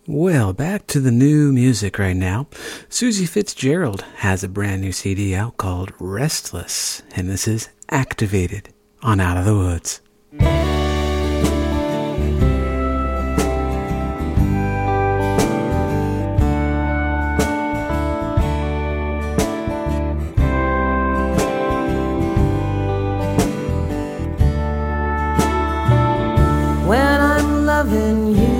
Well, back to the new music right now. Susie Fitzgerald has a brand new CD out called Restless, and this is Activated on Out of the Woods. When I'm loving you,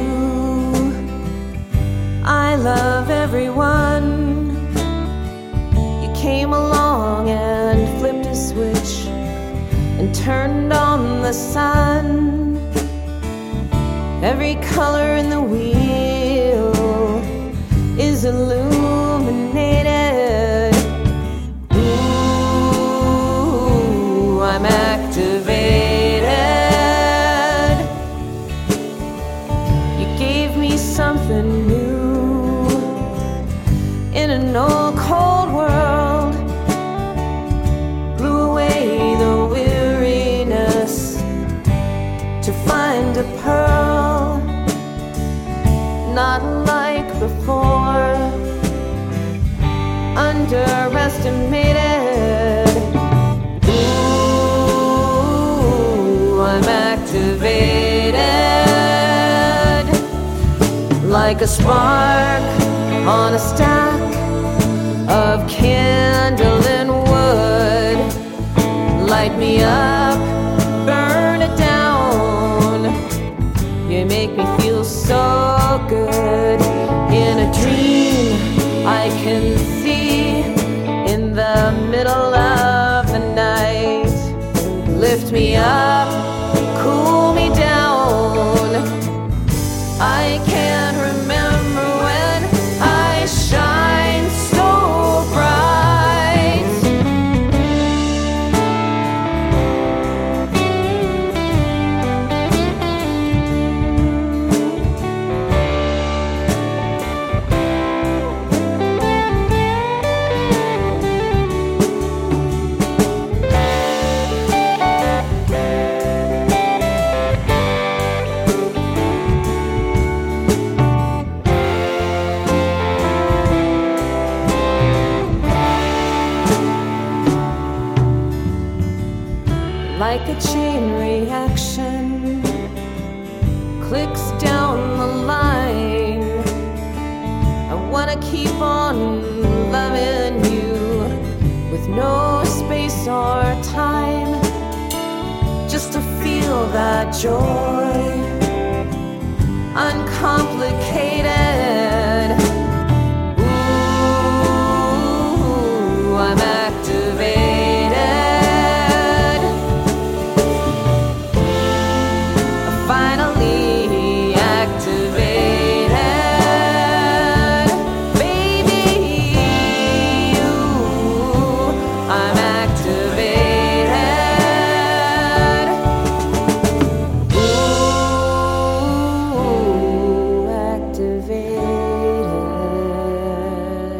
I love everyone. You came along and flipped a switch and turned on the sun. Every color in the wheel is illuminated. Ooh, I'm activated. You gave me something new in an old cold world, blew away the weariness to find a pearl, not like before, underestimated. Ooh, I'm activated, like a spark on a stack of kindling wood. Light me up, burn it down. You make me feel so good. In a dream I can see in the middle of the night. Lift me up, cool me down. I can't remember when I shine so bright. Like a chain reaction, clicks down the line. I wanna keep on loving you with no space or time, just to feel that joy, uncomplicated. Ooh, I'm activated. Finally activated, baby, you, I'm activated. Ooh, activated.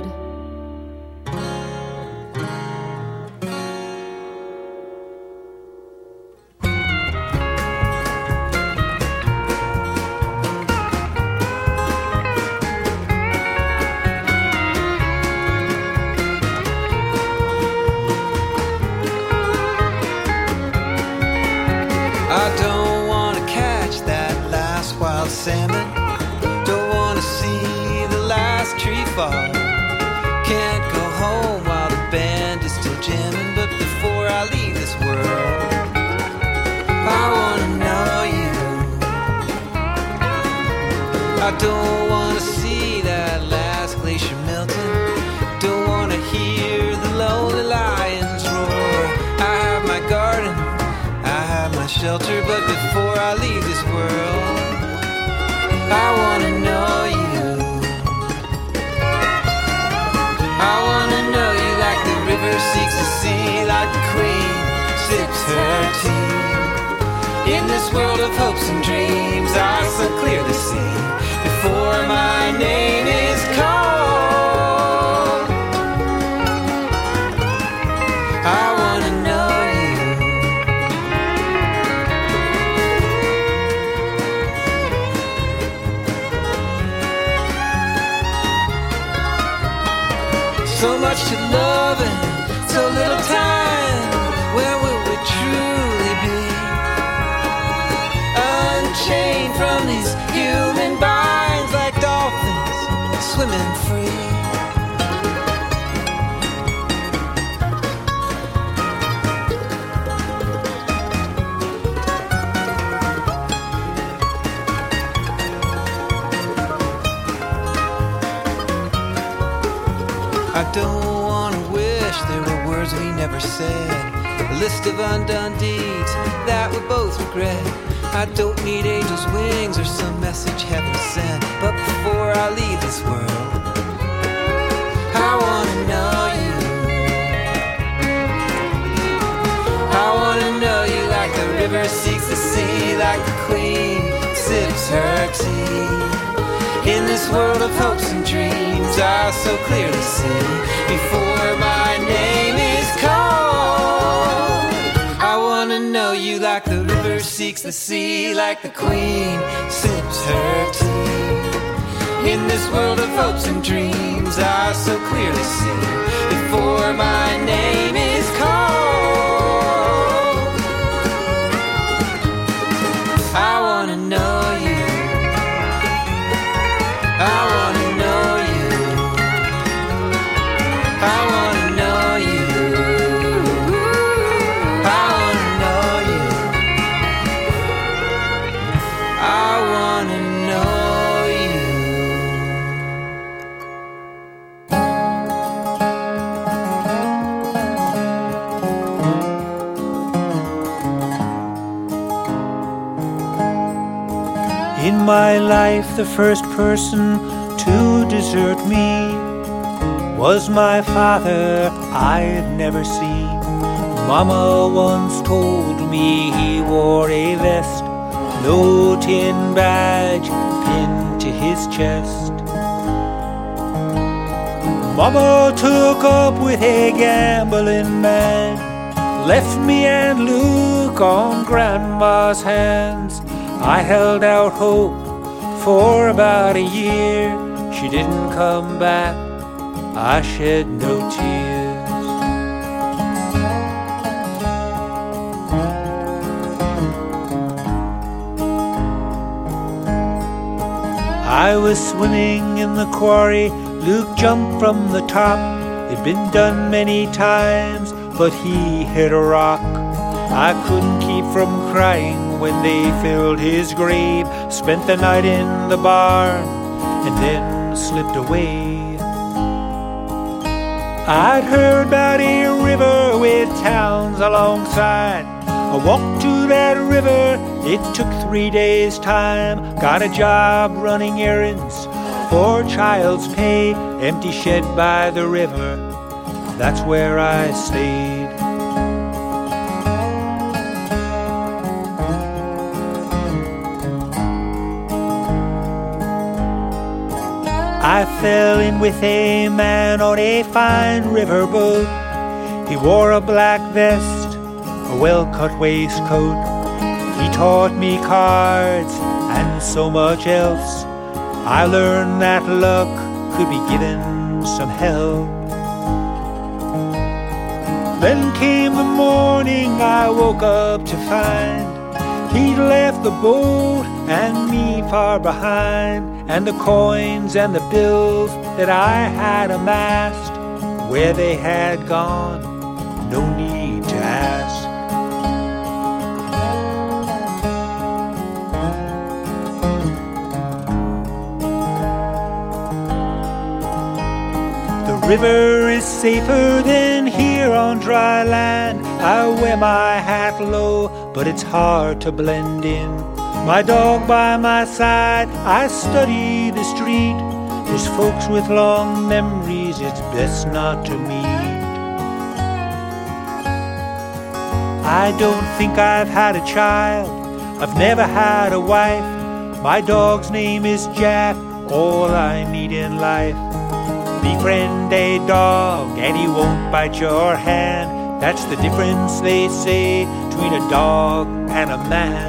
I don't want to catch that last wild salmon. Don't want to see the last tree fall. Can't go home while the band is still jamming. But before I leave this world, I want to know you. I don't want to see that last glacier melting. Don't want to hear the lonely lions roar. I have my garden, I have my shelter, but before I leave this world, I want to know you. I want to know you like the river seeks the sea, like the queen sips her tea. In this world of hopes and dreams, I so clearly see before my name is called, I want to know you. So much to love and so little time. Where will we truly be? Unchained from these human binds, like dolphins swimming free. I don't want to wish there were words we never said, a list of undone deeds that we both regret. I don't need angels' wings or some message heaven sent, but before I leave this world, I want to know you. I want to know you like the river seeks the sea, like the queen sips her tea. In this world of hopes and dreams, I so clearly see before my name is called. I want to know you like the river seeks the sea, like the queen sips her tea. In this world of hopes and dreams, I so clearly see before my name is called. I want to know you. I want to know you. I want to know you. I want to know you. I want to know you. In my life, the first person to desert me was my father I'd never seen. Mama once told me he wore a vest, no tin badge pinned to his chest. Mama took up with a gambling man, left me and Luke on Grandma's hands. I held out hope for about a year. She didn't come back, I shed no tears. I was swimming in the quarry, Luke jumped from the top. It'd been done many times, but he hit a rock. I couldn't keep from crying when they filled his grave, spent the night in the barn, and then slipped away. I'd heard about a river with towns alongside. I walked to that river, it took 3 days' time. Got a job running errands for child's pay, empty shed by the river, that's where I stayed. I fell in with a man on a fine riverboat. He wore a black vest, a well-cut waistcoat. He taught me cards and so much else. I learned that luck could be given some help. Then came the morning I woke up to find he'd left the boat and me far behind, and the coins and the bills that I had amassed, where they had gone, no need to ask. The river is safer than here on dry land. I wear my hat low, but it's hard to blend in. My dog by my side, I study the street. There's folks with long memories, it's best not to meet. I don't think I've had a child, I've never had a wife. My dog's name is Jack, all I need in life. Befriend a dog and he won't bite your hand. That's the difference, they say, between a dog and a man.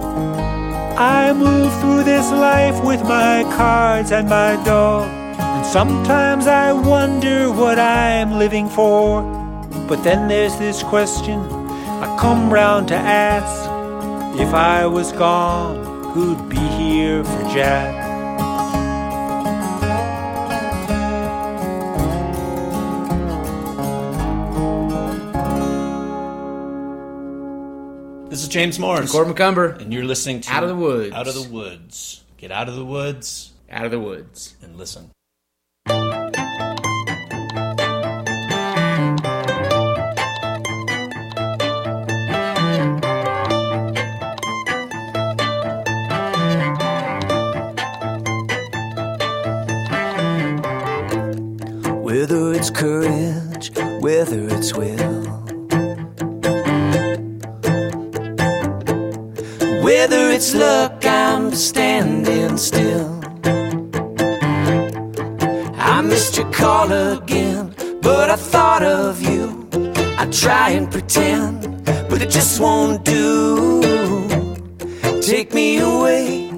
I move through this life with my cards and my dog, and Sometimes I wonder what I'm living for, but then there's this question I come round to ask. If I was gone, who'd be here for Jack? This is James Morris. Gordon McCumber. And you're listening to Out of the Woods. Out of the Woods. Get out of the woods. Out of the Woods. And listen. Whether it's courage, whether it's will, whether it's luck, I'm standing still. I missed your call again, but I thought of you. I try and pretend, but it just won't do. Take me away,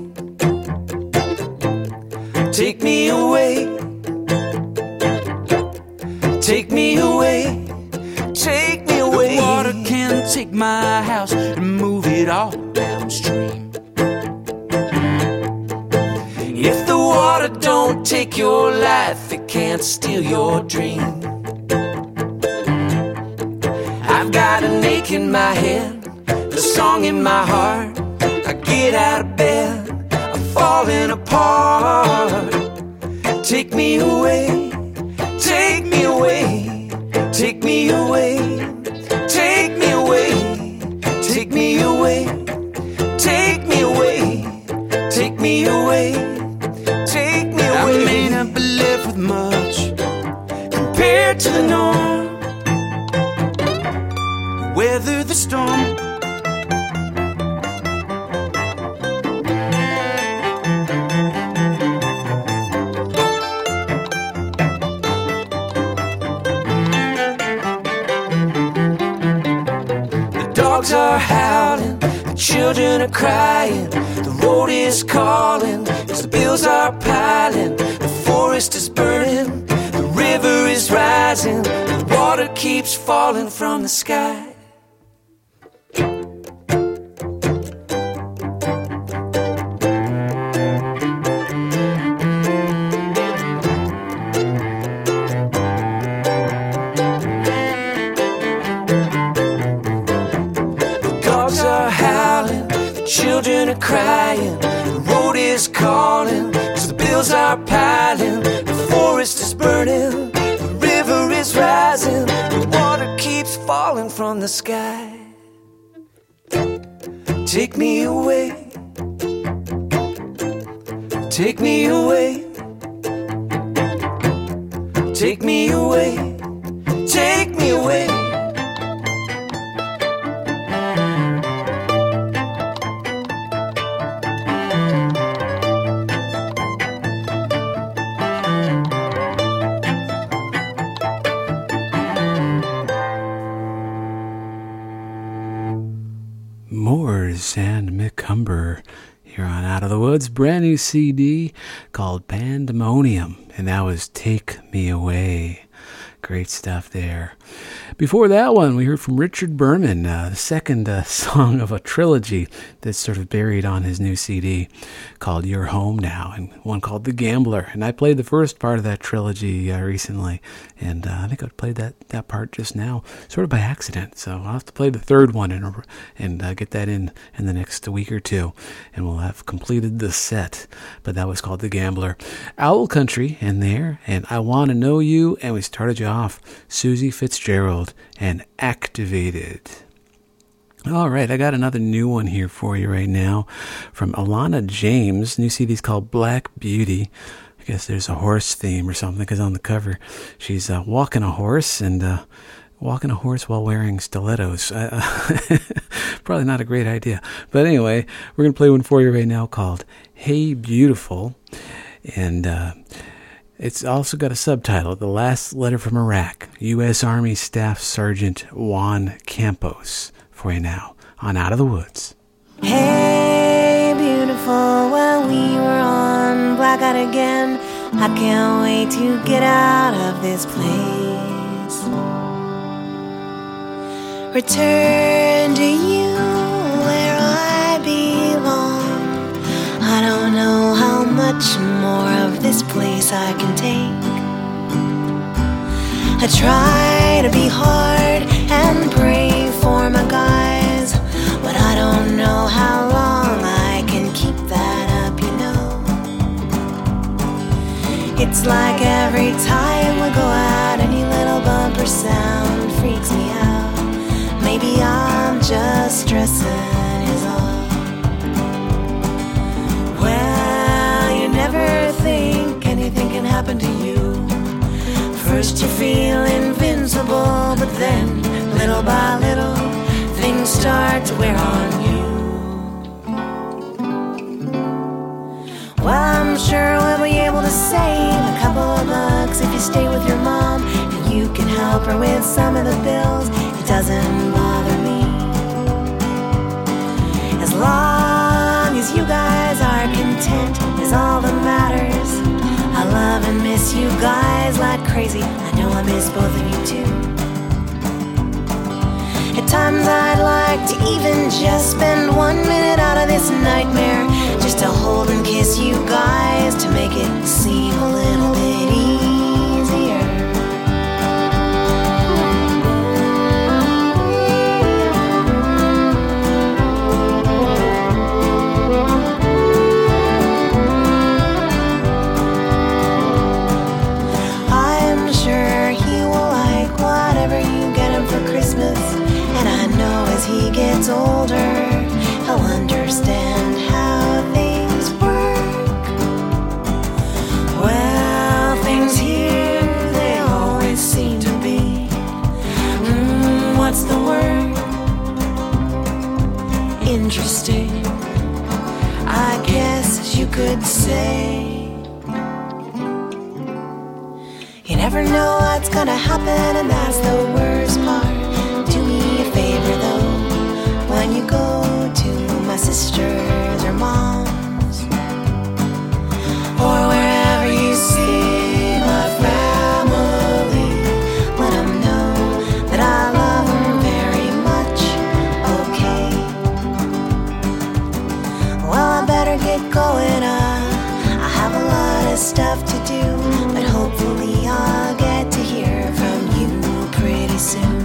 take me away, take me away, take me away. The water can take my house and move it all downstream. If the water don't take your life, it can't steal your dream. I've got an ache in my head, a song in my heart. I get out of bed, I'm falling apart. Take me away, take me away, take me away, take me away, take me away, take me away, take me away, take me away. I may not be left with much compared to the norm. Weather the storm. Dogs are howling, the children are crying, the road is calling, as the bills are piling, the forest is burning, the river is rising, the water keeps falling from the sky. Children are crying, the road is calling, cause the bills are piling, the forest is burning, the river is rising, the water keeps falling from the sky. Take me away, take me away, take me away, take me away. Moores and McCumber here on Out of the Woods, brand new CD called Pandemonium, and that was Take Me Away. Great stuff there. Before that one, we heard from Richard Berman, the second song of a trilogy that's sort of buried on his new CD called You're Home Now, and one called The Gambler. And I played the first part of that trilogy recently, and I think I played that part just now, sort of by accident. So I'll have to play the third one and get that in the next week or two, and we'll have completed the set. But that was called The Gambler. Owl Country in there, and I Want to Know You, and we started you off, Susie Fitzgerald and Activated. All right, I got another new one here for you right now from Alana James. New CD's called Black Beauty. I guess there's a horse theme or something, because on the cover she's walking a horse and walking a horse while wearing stilettos. Probably not a great idea. But anyway, we're going to play one for you right now called Hey Beautiful. And it's also got a subtitle, The Last Letter from Iraq, U.S. Army Staff Sergeant Juan Campos, for you now on Out of the Woods. Hey, beautiful, well, we were on blackout again. I can't wait to get out of this place. Return to you where I belong. I don't know how much more of this place I can take. I try to be hard and pray for my guys, but I don't know how long I can keep that up, you know. It's like every time we go out, any little bumper sound freaks me out. Maybe I'm just stressing is all. Well, you never think anything can happen to you. First you feel invincible, but then, little by little, things start to wear on you. Well, I'm sure we'll be able to save a couple of bucks if you stay with your mom, and you can help her with some of the bills. It doesn't bother me, as long as you guys are content is all that matters. I love and miss you guys like crazy. I know I miss both of you too. At times I'd like to even just spend 1 minute out of this nightmare, just to hold and kiss you guys, to make it seem a little bit easier. I'm sure he will like whatever you get him for Christmas, and I know as he gets older, he'll understand how things work. Well, things here, they always seem to be, what's the word? Interesting, I guess you could say. You never know what's gonna happen, and that's the worst part. Do me a favor though, when you go to my sisters or moms, or wherever you see my family, let them know that I love them very much, okay? Well, I better get going, I have a lot of stuff to do, but hopefully I'll get to hear from you pretty soon.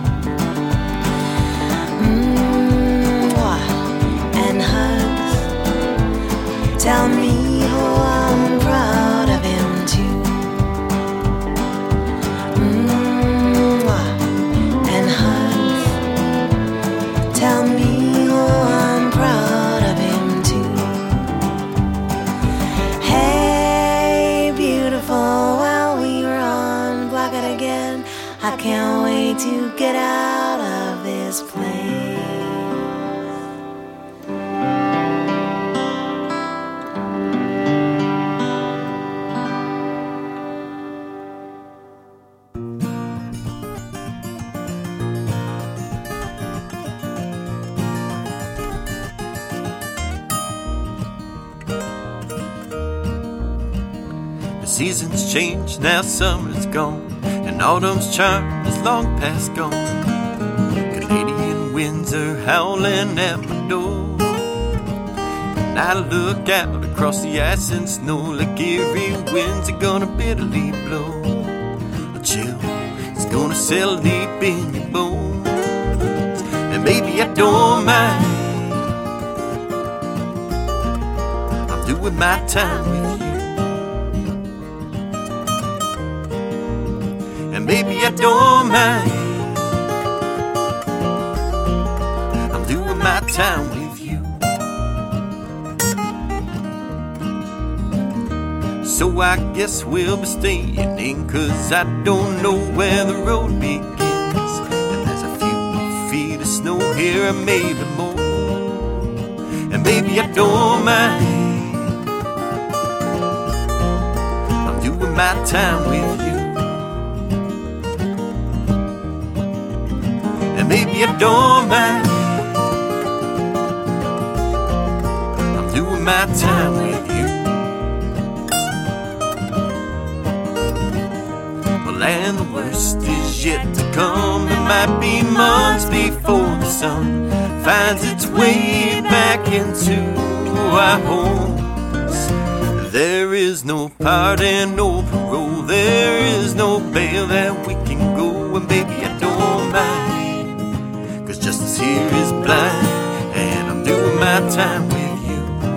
And hugs. Tell me how I'm proud of him too. And hugs. Tell me how I'm proud of him too. Hey, beautiful, well, we were on Blackout again. I can't wait to get out of this place. The seasons change, now summer's gone, and autumn's charm is long past gone. Canadian winds are howling at my door, and I look out across the ice and snow like eerie winds are gonna bitterly blow. A chill is gonna settle deep in your bones, and maybe I don't mind. I'm doing my time with you. And baby, I don't mind. I'm doing my time with you. So I guess we'll be staying in, 'cause I don't know where the road begins. And there's a few feet of snow here and maybe more. And baby, I don't mind. I'm doing my time with you. Maybe I don't mind. I'm doing my time with you. and the worst is yet to come. It might be months before the sun finds its way back into our homes. There is no pardon, no parole, there is no bail that we can go. And baby, I don't mind, 'cause justice here is blind, and I'm doing my time with you.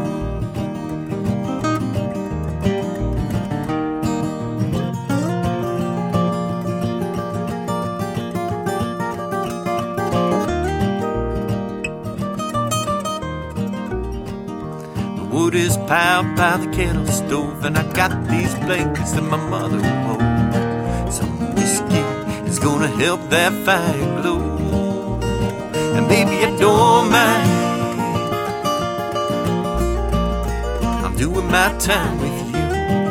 Wood is piled by the kettle stove, and I got these blankets that my mother wore. Some whiskey is gonna help that fire glow. And baby, I don't mind, I'm doing my time with you.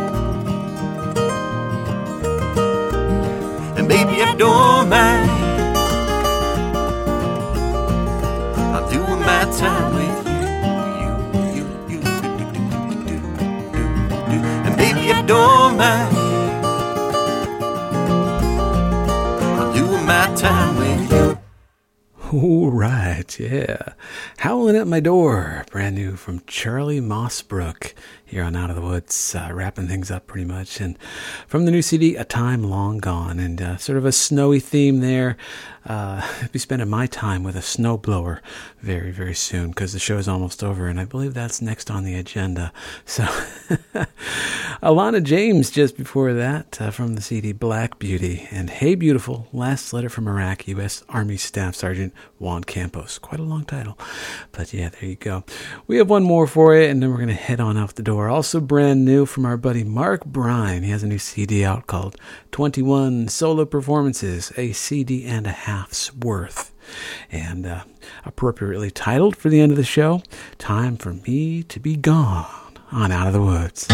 And baby, I don't mind, I'm doing my time with you. I don't mind, I'm doing my time with you. All right, yeah. Howling at My Door, brand new from Charlie Mossbrook here on Out of the Woods, wrapping things up pretty much. And from the new CD, A Time Long Gone, and sort of a snowy theme there. I'll be spending my time with a snowblower very, very soon because the show is almost over, and I believe that's next on the agenda. So, Alana James just before that from the CD Black Beauty, and Hey Beautiful, Last Letter from Iraq, U.S. Army Staff Sergeant Juan Campos. Quite a long title, but yeah, there you go. We have one more for you, and then we're going to head on out the door. Also brand new from our buddy Mark Bryan. He has a new CD out called 21 Solo Performances, a CD and a half's worth. And appropriately titled for the end of the show, Time for Me to Be Gone on Out of the Woods.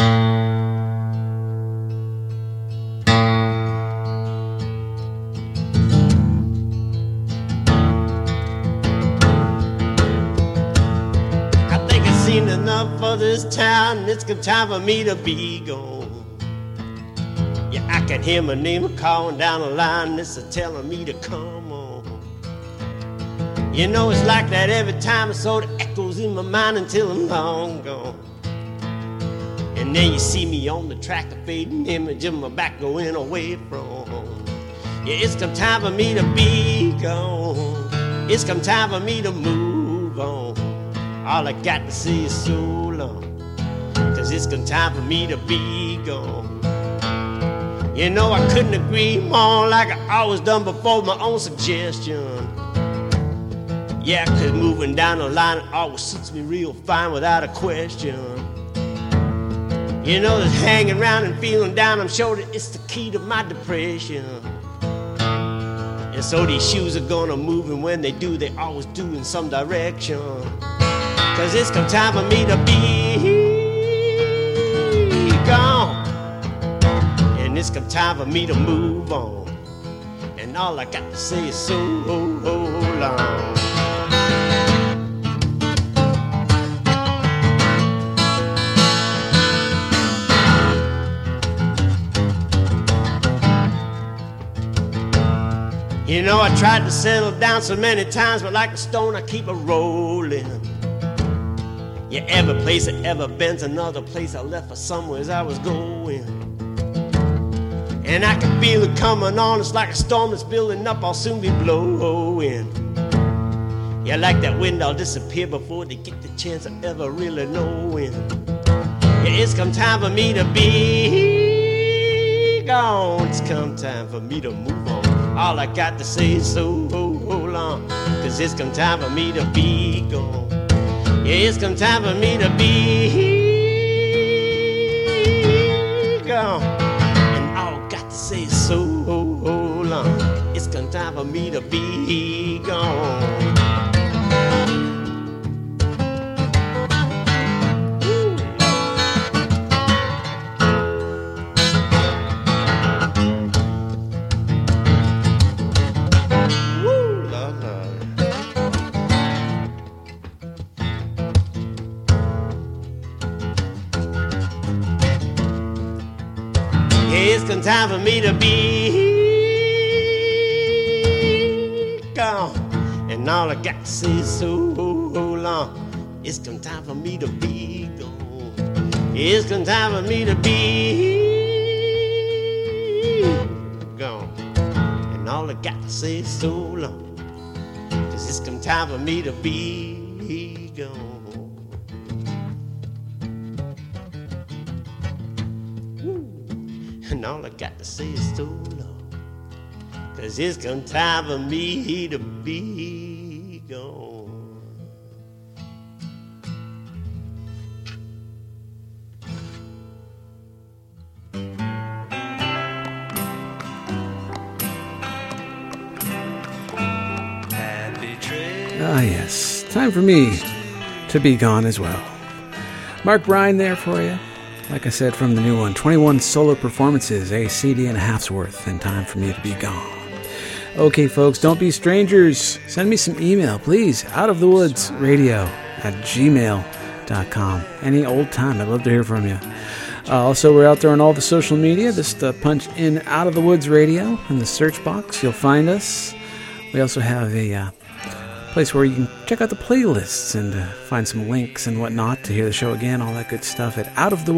I think I've seen enough of this town. It's good time for me to be gone. Yeah, I can hear my name calling down the line. It's a telling me to come on. You know it's like that every time, so it echoes in my mind until I'm long gone. And then you see me on the track, the fading image of my back going away from. Yeah, it's come time for me to be gone. It's come time for me to move on. All I got to say is so long, 'cause it's come time for me to be gone. You know I couldn't agree more, like I always done before, my own suggestion. Yeah, 'cause moving down the line always suits me real fine without a question. You know, this hanging around and feeling down, I'm sure that it's the key to my depression. And so these shoes are gonna move, and when they do, they always do in some direction. 'Cause it's come time for me to be gone. And it's come time for me to move on. And all I got to say is so long. You know, I tried to settle down so many times, but like a stone, I keep a rolling. Yeah, every place I ever been's another place I left for somewhere as I was going. And I can feel it coming on, it's like a storm that's building up, I'll soon be blowing. Yeah, like that wind, I'll disappear before they get the chance of ever really knowing. Yeah, it's come time for me to be gone. It's come time for me to move on. All I got to say is so long, 'cause it's come time for me to be gone. Yeah, it's come time for me to be gone. And all I got to say is so long. It's come time for me to be gone. It's time for me to be And all I got to say is so long. It's come time for me to be gone. It's come time for me to be gone. And all I got to say is so long. 'Cause it's come time for me to be gone. And all I got to say is so long. 'Cause it's come time for me to be gone. Ah, yes. Time for me to be gone as well. Mark Bryan there for you. Like I said, from the new one, 21 solo performances, a CD and a half's worth, and time for me to be gone. Okay, folks, don't be strangers. Send me some email, please. outofthewoodsradio@gmail.com. Any old time. I'd love to hear from you. Also, we're out there on all the social media. Just punch in Out of the Woods Radio in the search box. You'll find us. We also have a place where you can check out the playlists and find some links and whatnot to hear the show again, all that good stuff at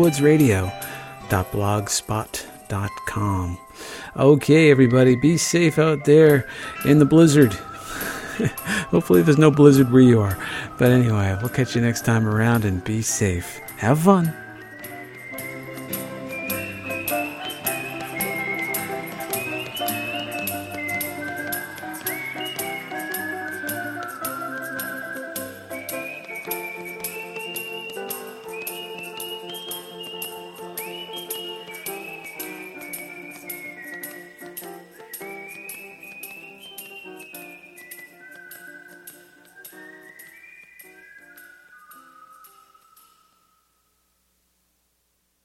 outofthewoodsradio.blogspot.com. Okay, everybody, be safe out there in the blizzard. Hopefully there's no blizzard where you are. But anyway, we'll catch you next time around, and be safe. Have fun.